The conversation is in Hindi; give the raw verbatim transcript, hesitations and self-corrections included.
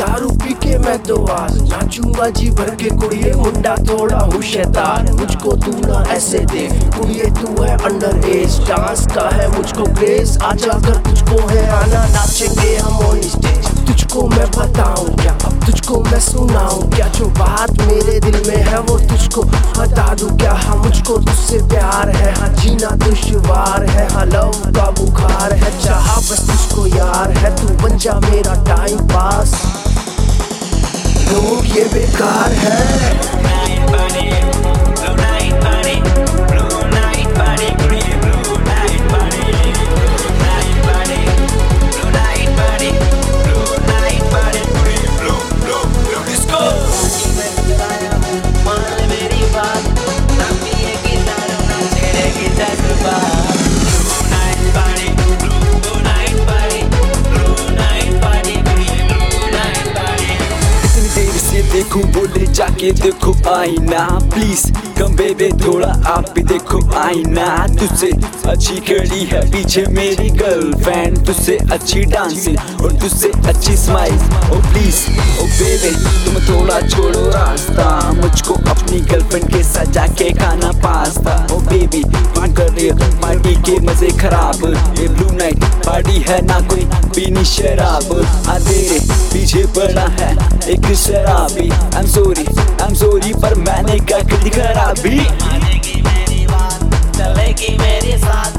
दारू पी के मैं तो आज नाचूंगा जी भर के कुड़िए, मुंडा थोड़ा हूँ शैतान, मुझको तू ना ऐसे दे कुड़िए, तू है अंडर एज, डांस का है मुझको क्रेज, आजा कर तुझको है आना, नाचेंगे हम ऑन स्टेज। तुझको मैं बताऊं क्या, अब तुझको मैं सुनाऊं क्या, जो बात मेरे दिल में है वो तुझको बता दूं क्या। हाँ मुझको तुझसे प्यार है, हाँ जीना दुश्वार है, हाँ लव का बुखार है, चाहा बस तुझको यार है, तू बन जा मेरा टाइम पास, लोग ये बेकार है। देखो बोले जाके देखो आईना, प्लीज कम बेबे थोड़ा आप भी देखो आईना। तुझसे अच्छी खड़ी है पीछे मेरी गर्लफ्रेंड, तुझसे अच्छी डांसिंग और तुझसे अच्छी स्माइल। ओ प्लीज ओ बेबे तुम थोड़ा छोड़ो रास्ता, मुझको अपनी गर्लफ्रेंड के साथ जाके खाना पास्ता। ओ बेबी तुम कर रहे हो पार्टी के मजे खराब, ये ब्लू नाइट पार्टी है ना कोई पीनी शराब। आ तेरे पीछे पड़ा है एक शराबी, I'm sorry, I'm sorry पर मैंने क्या कर दी खराबी। मानेगी मेरी बात, चलेगी मेरे साथ।